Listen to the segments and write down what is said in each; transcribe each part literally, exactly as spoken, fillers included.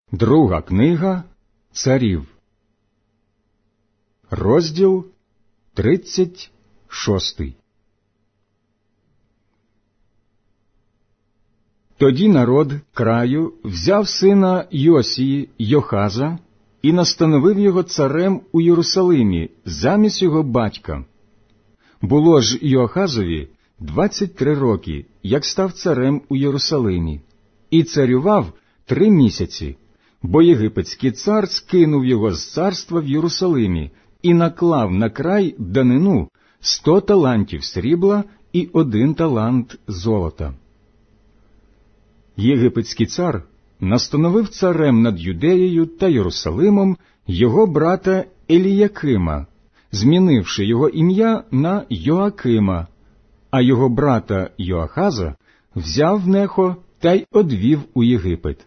Друга книга Царів, розділ тридцять шостий. Тоді народ краю взяв сина Йосії Йохаза і настановив його царем у Єрусалимі замість його батька. Було ж Йоахазові двадцять три роки, як став царем у Єрусалимі, і царював три місяці, бо єгипетський цар скинув його з царства в Єрусалимі і наклав на край данину сто талантів срібла і один талант золота. Єгипетський цар настановив царем над Юдеєю та Єрусалимом його брата Еліякима, змінивши його ім'я на Йоакима, а його брата Йоахаза взяв Нехо та й одвів у Єгипет.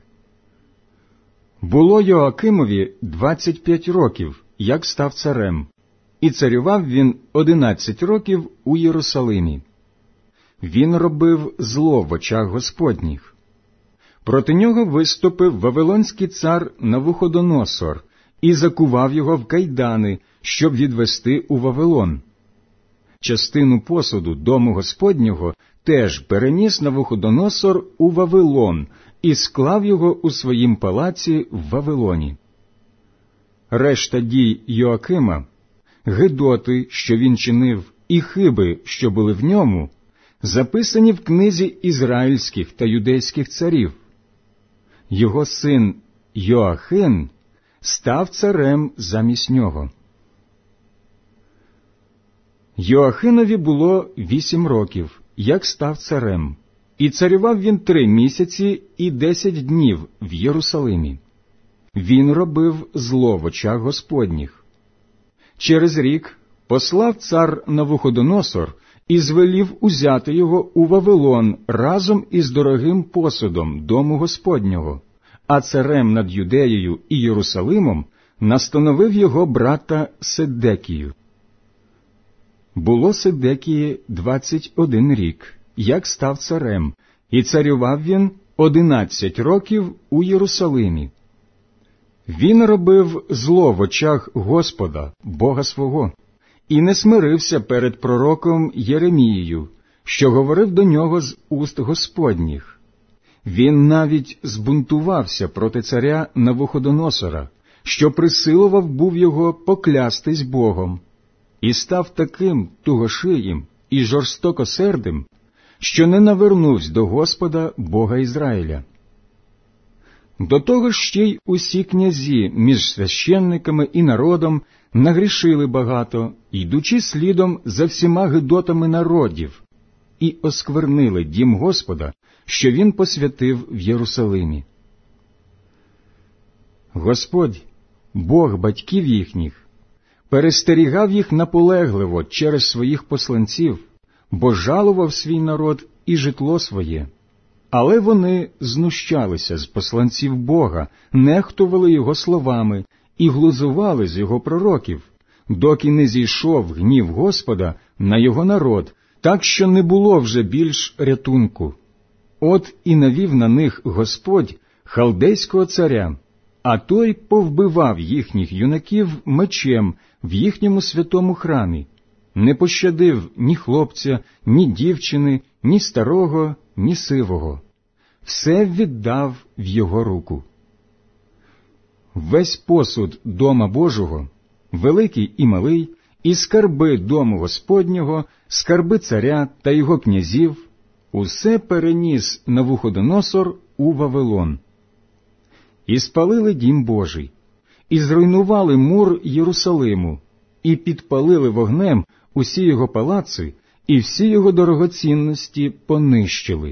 Було Йоакимові двадцять п'ять років, як став царем, і царював він одинадцять років у Єрусалимі. Він робив зло в очах Господніх. Проти нього виступив вавилонський цар Навуходоносор і закував його в кайдани, щоб відвести у Вавилон. Частину посуду дому Господнього теж переніс Навуходоносор у Вавилон і склав його у своїм палаці в Вавилоні. Решта дій Йоакима, гидоти, що він чинив, і хиби, що були в ньому, записані в книзі ізраїльських та юдейських царів. Його син Йоахин став царем замість нього. Йоахинові було вісім років, як став царем, і царював він три місяці і десять днів в Єрусалимі. Він робив зло в очах Господніх. Через рік послав цар Навуходоносор і звелів узяти його у Вавилон разом із дорогим посудом дому Господнього, а царем над Юдеєю і Єрусалимом настановив його брата Седекію. Було Седекії двадцять один рік, як став царем, і царював він одинадцять років у Єрусалимі. Він робив зло в очах Господа, Бога свого, і не смирився перед пророком Єремією, що говорив до нього з уст Господніх. Він навіть збунтувався проти царя Навуходоносора, що присилував був його поклястись Богом, і став таким тугошиїм і жорстокосердим, що не навернувся до Господа, Бога Ізраїля. До того ж ще й усі князі між священниками і народом нагрішили багато, йдучи слідом за всіма гидотами народів, і осквернили дім Господа, що він посвятив в Єрусалимі. Господь, Бог батьків їхніх, перестерігав їх наполегливо через своїх посланців, бо жалував свій народ і житло своє. Але вони знущалися з посланців Бога, нехтували його словами і глузували з його пророків, доки не зійшов гнів Господа на його народ, так що не було вже більш рятунку. От і навів на них Господь халдейського царя, а той повбивав їхніх юнаків мечем в їхньому святому храмі, не пощадив ні хлопця, ні дівчини, ні старого, ні сивого. Все віддав в його руку. Весь посуд дома Божого, великий і малий, і скарби дому Господнього, скарби царя та його князів, усе переніс Навуходоносор у Вавилон. І спалили дім Божий, і зруйнували мур Єрусалиму, і підпалили вогнем усі його палаци, і всі його дорогоцінності понищили.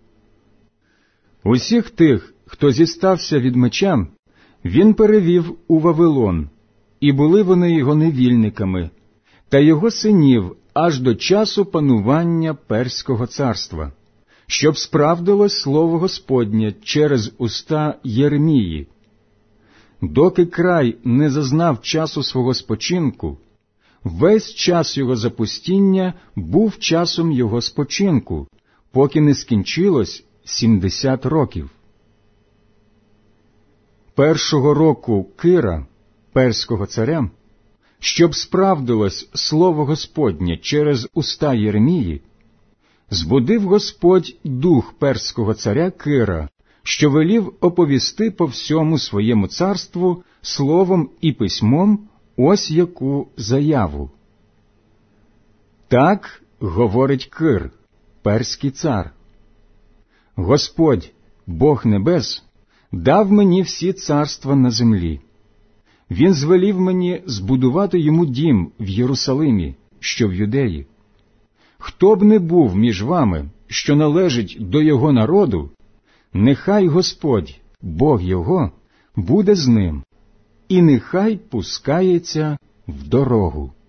Усіх тих, хто зістався від меча, він перевів у Вавилон, і були вони його невільниками, та його синів аж до часу панування Перського царства, щоб справдилось слово Господнє через уста Єремії. Доки край не зазнав часу свого спочинку, весь час його запустіння був часом його спочинку, поки не скінчилось сімдесят років. першого року Кира, перського царя, щоб справдилось слово Господнє через уста Єремії, збудив Господь дух перського царя Кира, що велів оповісти по всьому своєму царству словом і письмом ось яку заяву. Так говорить Кир, перський цар. Господь, Бог небес, дав мені всі царства на землі. Він звелів мені збудувати йому дім в Єрусалимі, що в Юдеї. Хто б не був між вами, що належить до його народу, нехай Господь, Бог його, буде з ним, і нехай пускається в дорогу.